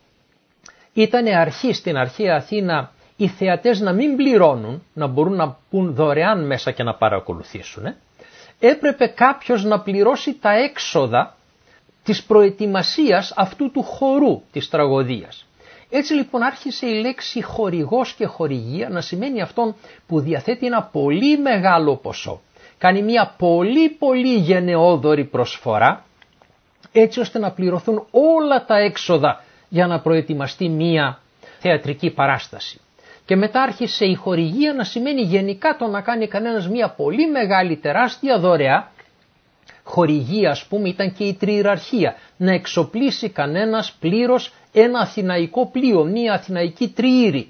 ήταν αρχή στην αρχαία Αθήνα οι θεατές να μην πληρώνουν, να μπορούν να πουν δωρεάν μέσα και να παρακολουθήσουν, έπρεπε κάποιος να πληρώσει τα έξοδα της προετοιμασίας αυτού του χορού της τραγωδίας. Έτσι λοιπόν άρχισε η λέξη χορηγός και χορηγία να σημαίνει αυτόν που διαθέτει ένα πολύ μεγάλο ποσό, κάνει μια πολύ πολύ γενναιόδορη προσφορά, έτσι ώστε να πληρωθούν όλα τα έξοδα για να προετοιμαστεί μια θεατρική παράσταση. Και μετά άρχισε η χορηγία να σημαίνει γενικά το να κάνει κανένας μια πολύ μεγάλη τεράστια δωρεά. Χορηγία ας πούμε ήταν και η τριηραρχία, να εξοπλίσει κανένας πλήρως ένα αθηναϊκό πλοίο, μια αθηναϊκή τριήρη.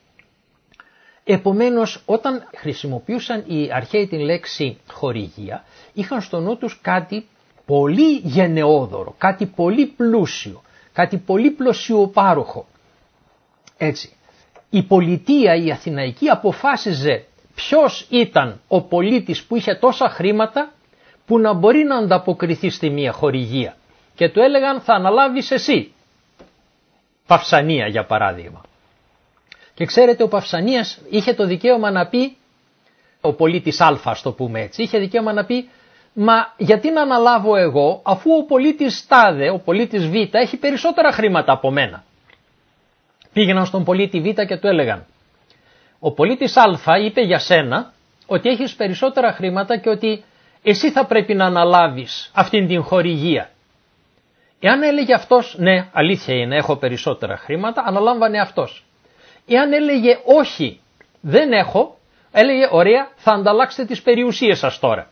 Επομένως όταν χρησιμοποιούσαν οι αρχαίοι την λέξη χορηγία, είχαν στο νου τους κάτι πολύ γενναιόδωρο, κάτι πολύ πλούσιο, κάτι πολύ πλουσιοπάροχο. Έτσι, η πολιτεία η αθηναϊκή αποφάσιζε ποιος ήταν ο πολίτης που είχε τόσα χρήματα που να μπορεί να ανταποκριθεί στη μία χορηγία. Και του έλεγαν θα αναλάβεις εσύ. Παυσανία για παράδειγμα. Και ξέρετε ο Παυσανίας είχε το δικαίωμα να πει, ο πολίτης Α ας το πούμε έτσι, είχε δικαίωμα να πει μα γιατί να αναλάβω εγώ αφού ο πολίτης Τάδε, ο πολίτης Β έχει περισσότερα χρήματα από μένα. Πήγαιναν στον πολίτη Β και του έλεγαν ο πολίτης Α είπε για σένα ότι έχεις περισσότερα χρήματα και ότι εσύ θα πρέπει να αναλάβεις αυτήν την χορηγία. Εάν έλεγε αυτός ναι αλήθεια είναι έχω περισσότερα χρήματα, αναλάμβανε αυτός. Εάν έλεγε όχι δεν έχω, έλεγε ωραία θα ανταλλάξετε τις περιουσίες σας τώρα.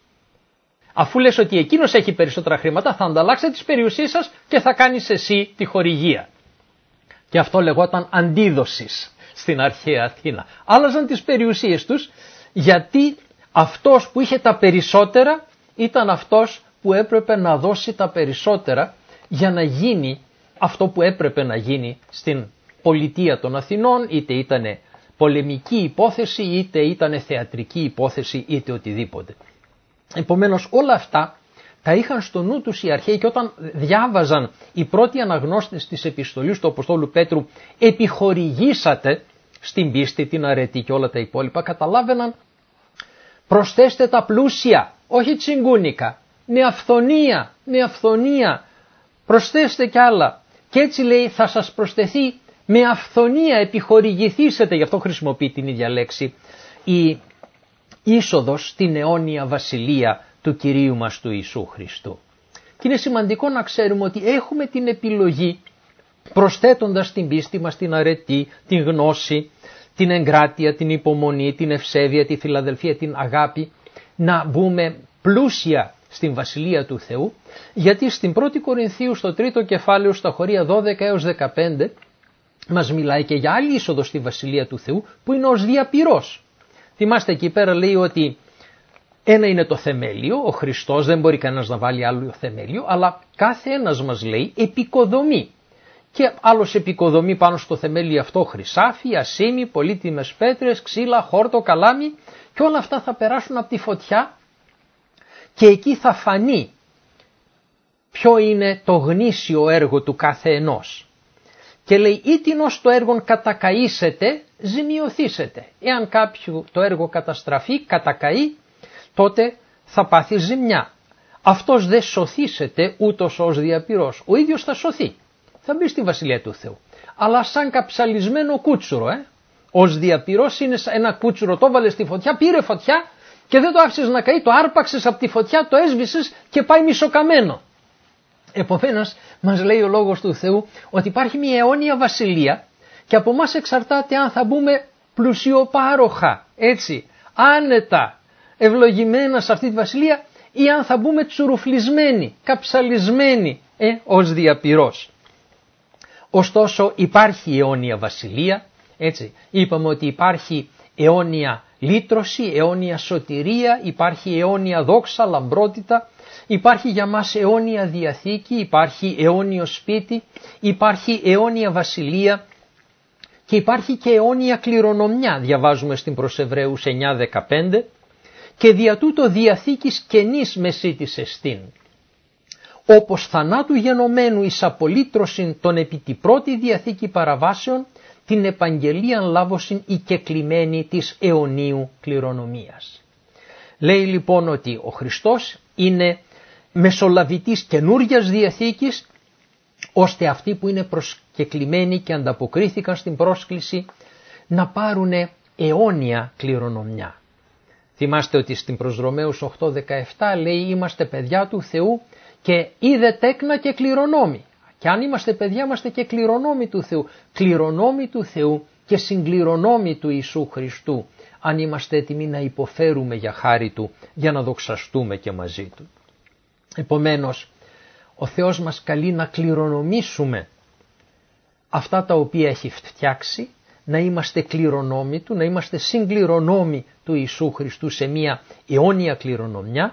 Αφού λες ότι εκείνος έχει περισσότερα χρήματα θα ανταλλάξετε τις περιουσίες σας και θα κάνεις εσύ τη χορηγία. Και αυτό λεγόταν αντίδοσης στην αρχαία Αθήνα. Άλλαζαν τις περιουσίες τους γιατί αυτός που είχε τα περισσότερα ήταν αυτός που έπρεπε να δώσει τα περισσότερα για να γίνει αυτό που έπρεπε να γίνει στην πολιτεία των Αθηνών, είτε ήταν πολεμική υπόθεση, είτε ήταν θεατρική υπόθεση, είτε οτιδήποτε. Επομένως όλα αυτά τα είχαν στο νου τους οι αρχαίοι και όταν διάβαζαν οι πρώτοι αναγνώστες της επιστολής του Αποστόλου Πέτρου επιχορηγήσατε στην πίστη, την αρετή και όλα τα υπόλοιπα, καταλάβαιναν προσθέστε τα πλούσια, όχι τσιγκούνικα, με αυθονία, με αυθονία, προσθέστε κι άλλα. Και έτσι λέει θα σας προσθεθεί με αυθονία, επιχορηγηθήσετε, γι' αυτό χρησιμοποιεί την ίδια λέξη, η είσοδος στην αιώνια βασιλεία του Κυρίου μας του Ιησού Χριστού. Και είναι σημαντικό να ξέρουμε ότι έχουμε την επιλογή προσθέτοντας την πίστη μας, την αρετή, την γνώση, την εγκράτεια, την υπομονή, την ευσέβεια, τη φιλαδελφία, την αγάπη, να μπούμε πλούσια στην Βασιλεία του Θεού, γιατί στην πρώτη Κορινθίου στο τρίτο κεφάλαιο στα χωρία δώδεκα έως δεκαπέντε μας μιλάει και για άλλη είσοδο στη Βασιλεία του Θεού που είναι ως διαπυρός. Θυμάστε εκεί πέρα λέει ότι Ένα είναι το θεμέλιο, ο Χριστός, δεν μπορεί κανένας να βάλει άλλο θεμέλιο, αλλά κάθε ένας μας λέει επικοδομεί. Και άλλος επικοδομεί πάνω στο θεμέλιο αυτό χρυσάφι, ασήμι, πολύτιμες πέτρες, ξύλα, χόρτο, καλάμι, και όλα αυτά θα περάσουν από τη φωτιά και εκεί θα φανεί ποιο είναι το γνήσιο έργο του κάθε ενός. Και λέει, ήτινος το έργον κατακαήσετε, ζημιωθήσετε. Εάν κάποιο το έργο καταστραφεί, κατακαεί, τότε θα πάθει ζημιά. Αυτός δεν σωθήσετε ούτως ως διαπυρός. Ο ίδιος θα σωθεί. Θα μπει στη Βασιλεία του Θεού. Αλλά σαν καψαλισμένο κούτσουρο, ε. Ως διαπυρός είναι ένα κούτσουρο, το βάλες στη φωτιά, πήρε φωτιά και δεν το άφησες να καεί, το άρπαξες από τη φωτιά, το έσβησες και πάει μισοκαμένο. Επομένως, μας λέει ο Λόγος του Θεού ότι υπάρχει μια αιώνια βασιλεία και από εμάς εξαρτάται αν θα μπούμε πλουσιοπάροχα, έτσι, άνετα, ευλογημένα σε αυτή τη βασιλεία ή αν θα μπούμε τσουρουφλισμένοι, καψαλισμένοι ε, ως διαπυρός. Ωστόσο υπάρχει αιώνια βασιλεία, έτσι, είπαμε ότι υπάρχει αιώνια λύτρωση, αιώνια σωτηρία, υπάρχει αιώνια δόξα, λαμπρότητα, υπάρχει για μας αιώνια διαθήκη, υπάρχει αιώνιο σπίτι, υπάρχει αιώνια βασιλεία και υπάρχει και αιώνια κληρονομιά, διαβάζουμε στην προς Εβραίους εννιά δεκαπέντε, και δια τούτο διαθήκης καινής μεσίτης εστίν. Όπως θανάτου γενομένου εις απολύτρωσιν τον επί τη πρώτη διαθήκη παραβάσεων, την επαγγελίαν λάβωσιν η κεκλειμένη της αιωνίου κληρονομίας. Λέει λοιπόν ότι ο Χριστός είναι μεσολαβητής καινούργιας διαθήκης, ώστε αυτοί που είναι προσκεκλημένοι και ανταποκρίθηκαν στην πρόσκληση να πάρουν αιώνια κληρονομιά. Θυμάστε ότι στην προς Ρωμαίους οκτώ δεκαεπτά λέει είμαστε παιδιά του Θεού και είδε τέκνα και κληρονόμοι. Και αν είμαστε παιδιά είμαστε και κληρονόμοι του Θεού. Κληρονόμοι του Θεού και συγκληρονόμοι του Ιησού Χριστού. Αν είμαστε έτοιμοι να υποφέρουμε για χάρη Του, για να δοξαστούμε και μαζί Του. Επομένως, ο Θεός μας καλεί να κληρονομήσουμε αυτά τα οποία έχει φτιάξει, να είμαστε κληρονόμοι Του, να είμαστε συγκληρονόμοι του Ιησού Χριστού σε μια αιώνια κληρονομιά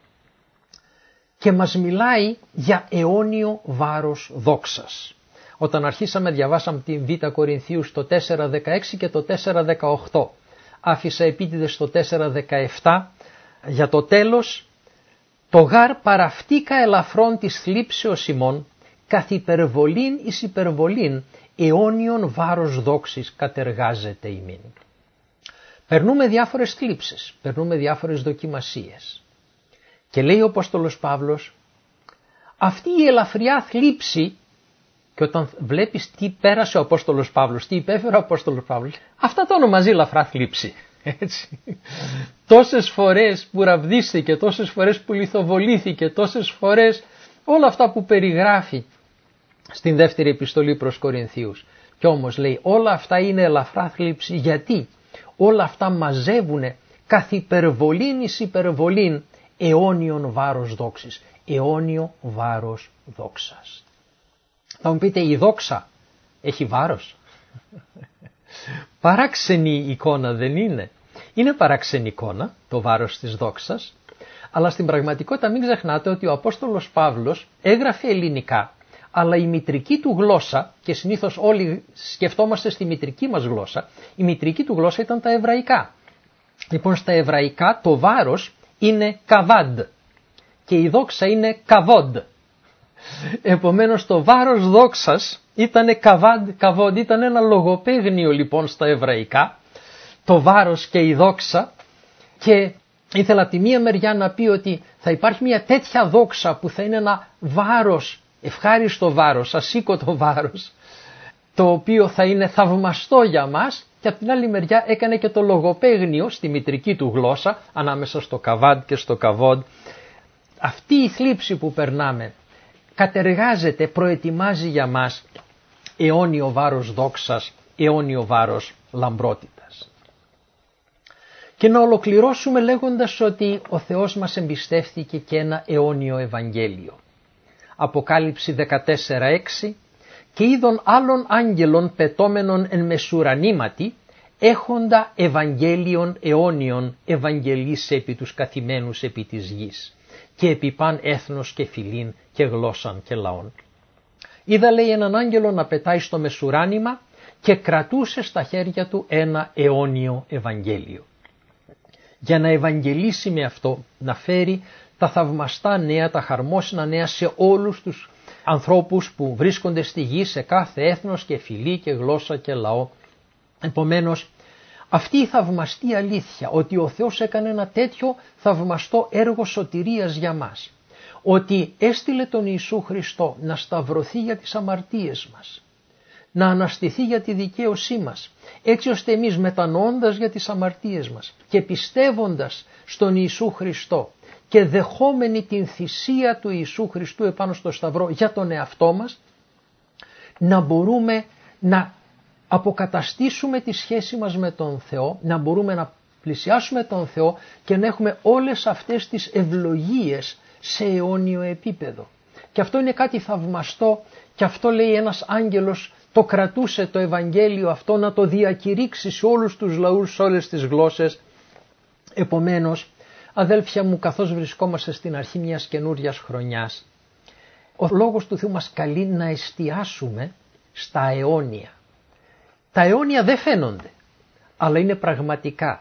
και μας μιλάει για αιώνιο βάρος δόξας. Όταν αρχίσαμε διαβάσαμε την Β' Κορινθίους το τέσσερα δεκαέξι και το τέσσερα δεκαοκτώ. Άφησα επίτηδες το τέσσερα δεκαεπτά για το τέλος. Το γάρ παραυτήκα ελαφρών της θλίψεως ημών, καθ' υπερβολήν εις υπερβολήν, αιώνιον βάρος δόξης κατεργάζεται ημίν. Περνούμε διάφορες θλίψεις, περνούμε διάφορες δοκιμασίες. Και λέει ο Απόστολος Παύλος, αυτή η ελαφριά θλίψη, και όταν βλέπεις τι πέρασε ο Απόστολος Παύλος, τι υπέφερε ο Απόστολος Παύλος, αυτά το ονομάζει ελαφρά θλίψη. Έτσι. Τόσες φορές που ραβδίστηκε, τόσες φορές που λιθοβολήθηκε, τόσες φορές όλα αυτά που περιγράφει στην δεύτερη επιστολή προς Κορινθίους. Κι όμως λέει όλα αυτά είναι ελαφρά θλίψη. Γιατί? Όλα αυτά μαζεύουνε καθ' υπερβολήν εις υπερβολήν αιώνιον βάρος δόξης. Αιώνιο βάρος δόξας. Θα μου πείτε η δόξα έχει βάρος? Παράξενη εικόνα δεν είναι? Είναι παράξενη εικόνα το βάρος της δόξας, αλλά στην πραγματικότητα μην ξεχνάτε ότι ο Απόστολος Παύλος έγραφε ελληνικά, αλλά η μητρική του γλώσσα, και συνήθως όλοι σκεφτόμαστε στη μητρική μας γλώσσα, η μητρική του γλώσσα ήταν τα εβραϊκά. Λοιπόν, στα εβραϊκά το βάρος είναι καβάντ και η δόξα είναι καβόντ. Επομένως το βάρος δόξας ήταν καβάντ, καβόντ, ήταν ένα λογοπαίγνιο λοιπόν στα εβραϊκά, το βάρος και η δόξα, και ήθελα από τη μία μεριά να πει ότι θα υπάρχει μια τέτοια δόξα που θα είναι ένα βάρος, ευχάριστο βάρος, ασήκωτο βάρος, το οποίο θα είναι θαυμαστό για μας, και από την άλλη μεριά έκανε και το λογοπαίγνιο στη μητρική του γλώσσα ανάμεσα στο καβάντ και στο καβόντ. Αυτή η θλίψη που περνάμε κατεργάζεται, προετοιμάζει για μας αιώνιο βάρος δόξας, αιώνιο βάρος λαμπρότητας. Και να ολοκληρώσουμε λέγοντας ότι ο Θεός μας εμπιστεύθηκε και ένα αιώνιο Ευαγγέλιο. Αποκάλυψη δεκατέσσερα έξι, και είδον άλλων άγγελων πετώμενων εν μεσουρανήματι, έχοντα Ευαγγέλιον αιώνιον ευαγγελίσε επί τους καθημένους επί της γης και επί παν έθνος και φυλήν και γλώσσαν και λαών. Είδα, λέει, έναν άγγελο να πετάει στο μεσουράνημα και κρατούσε στα χέρια του ένα αιώνιο Ευαγγέλιο. Για να ευαγγελίσει με αυτό, να φέρει τα θαυμαστά νέα, τα χαρμόσυνα νέα σε όλους τους ανθρώπους που βρίσκονται στη γη, σε κάθε έθνος και φυλή και γλώσσα και λαό. Επομένως, αυτή η θαυμαστή αλήθεια ότι ο Θεός έκανε ένα τέτοιο θαυμαστό έργο σωτηρίας για μας, ότι έστειλε τον Ιησού Χριστό να σταυρωθεί για τις αμαρτίες μας, να αναστηθεί για τη δικαίωσή μας, έτσι ώστε εμείς μετανοώντας για τις αμαρτίες μας και πιστεύοντας στον Ιησού Χριστό και δεχόμενοι την θυσία του Ιησού Χριστού επάνω στο σταυρό για τον εαυτό μας, να μπορούμε να αποκαταστήσουμε τη σχέση μας με τον Θεό, να μπορούμε να πλησιάσουμε τον Θεό και να έχουμε όλες αυτές τις ευλογίες σε αιώνιο επίπεδο. Και αυτό είναι κάτι θαυμαστό και αυτό, λέει, ένας άγγελος το κρατούσε το Ευαγγέλιο αυτό να το διακηρύξει σε όλους τους λαούς, σε όλες τις γλώσσες. Επομένως, αδέλφια μου, καθώς βρισκόμαστε στην αρχή μιας καινούριας χρονιάς, ο Λόγος του Θεού μας καλεί να εστιάσουμε στα αιώνια. Τα αιώνια δεν φαίνονται, αλλά είναι πραγματικά.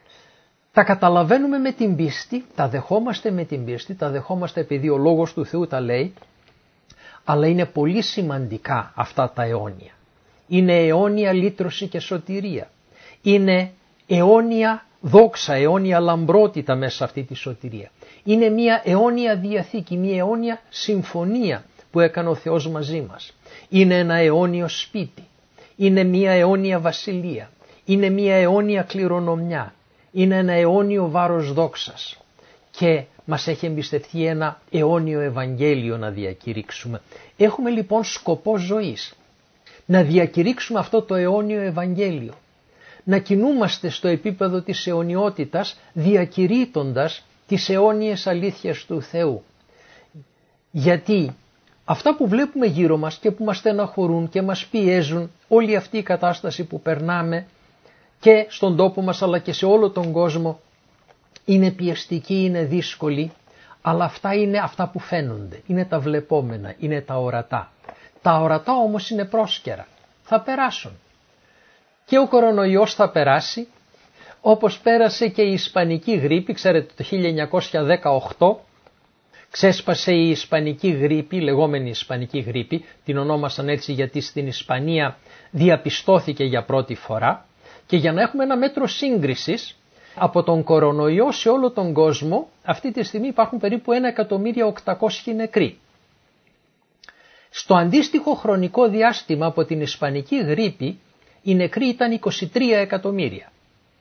Τα καταλαβαίνουμε με την πίστη, τα δεχόμαστε με την πίστη, τα δεχόμαστε επειδή ο Λόγος του Θεού τα λέει, αλλά είναι πολύ σημαντικά αυτά τα αιώνια. Είναι αιώνια λύτρωση και σωτηρία. Είναι αιώνια δόξα, αιώνια λαμπρότητα μέσα σε αυτή τη σωτηρία. Είναι μια αιώνια διαθήκη, μια αιώνια συμφωνία που έκανε ο Θεός μαζί μας. Είναι ένα αιώνιο σπίτι. Είναι μια αιώνια βασιλεία. Είναι μια αιώνια κληρονομιά. Είναι ένα αιώνιο βάρος δόξας. Και μας έχει εμπιστευτεί ένα αιώνιο Ευαγγέλιο να διακηρύξουμε. Έχουμε λοιπόν σκοπό ζωής. Να διακηρύξουμε αυτό το αιώνιο Ευαγγέλιο. Να κινούμαστε στο επίπεδο της αιωνιότητας διακηρύττοντας τις αιώνιες αλήθειες του Θεού. Γιατί αυτά που βλέπουμε γύρω μας και που μας στεναχωρούν και μας πιέζουν, όλη αυτή η κατάσταση που περνάμε και στον τόπο μας αλλά και σε όλο τον κόσμο, είναι πιεστική, είναι δύσκολη, αλλά αυτά είναι αυτά που φαίνονται, είναι τα βλεπόμενα, είναι τα ορατά. Τα ορατά όμως είναι πρόσκαιρα, θα περάσουν. Και ο κορονοϊός θα περάσει, όπως πέρασε και η Ισπανική γρίπη. Ξέρετε, το χίλια εννιακόσια δεκαοκτώ ξέσπασε η Ισπανική γρίπη, λεγόμενη Ισπανική γρίπη, την ονόμασαν έτσι γιατί στην Ισπανία διαπιστώθηκε για πρώτη φορά, και για να έχουμε ένα μέτρο σύγκρισης, από τον κορονοϊό σε όλο τον κόσμο αυτή τη στιγμή υπάρχουν περίπου ένα εκατομμύριο οκτακόσιοι νεκροί. Στο αντίστοιχο χρονικό διάστημα από την Ισπανική γρίπη οι νεκροί ήταν είκοσι τρία εκατομμύρια.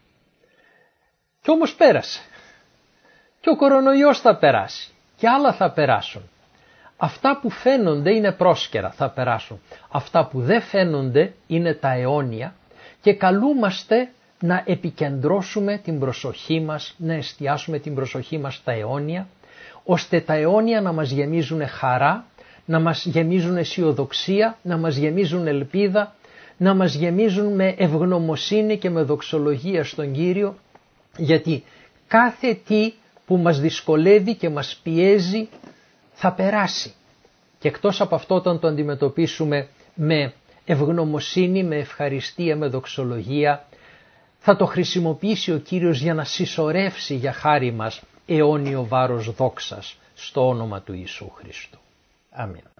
Και όμως πέρασε. Και ο κορονοϊός θα περάσει. Και άλλα θα περάσουν. Αυτά που φαίνονται είναι πρόσκαιρα, θα περάσουν. Αυτά που δεν φαίνονται είναι τα αιώνια και καλούμαστε να επικεντρώσουμε την προσοχή μας, να εστιάσουμε την προσοχή μας στα αιώνια, ώστε τα αιώνια να μας γεμίζουν χαρά, να μας γεμίζουν αισιοδοξία, να μας γεμίζουν ελπίδα, να μας γεμίζουν με ευγνωμοσύνη και με δοξολογία στον Κύριο, γιατί κάθε τι που μας δυσκολεύει και μας πιέζει θα περάσει. Και εκτός από αυτό, όταν το αντιμετωπίσουμε με ευγνωμοσύνη, με ευχαριστία, με δοξολογία, θα το χρησιμοποιήσει ο Κύριος για να συσσωρεύσει για χάρη μας αιώνιο βάρος δόξας στο όνομα του Ιησού Χριστού. Αμήν.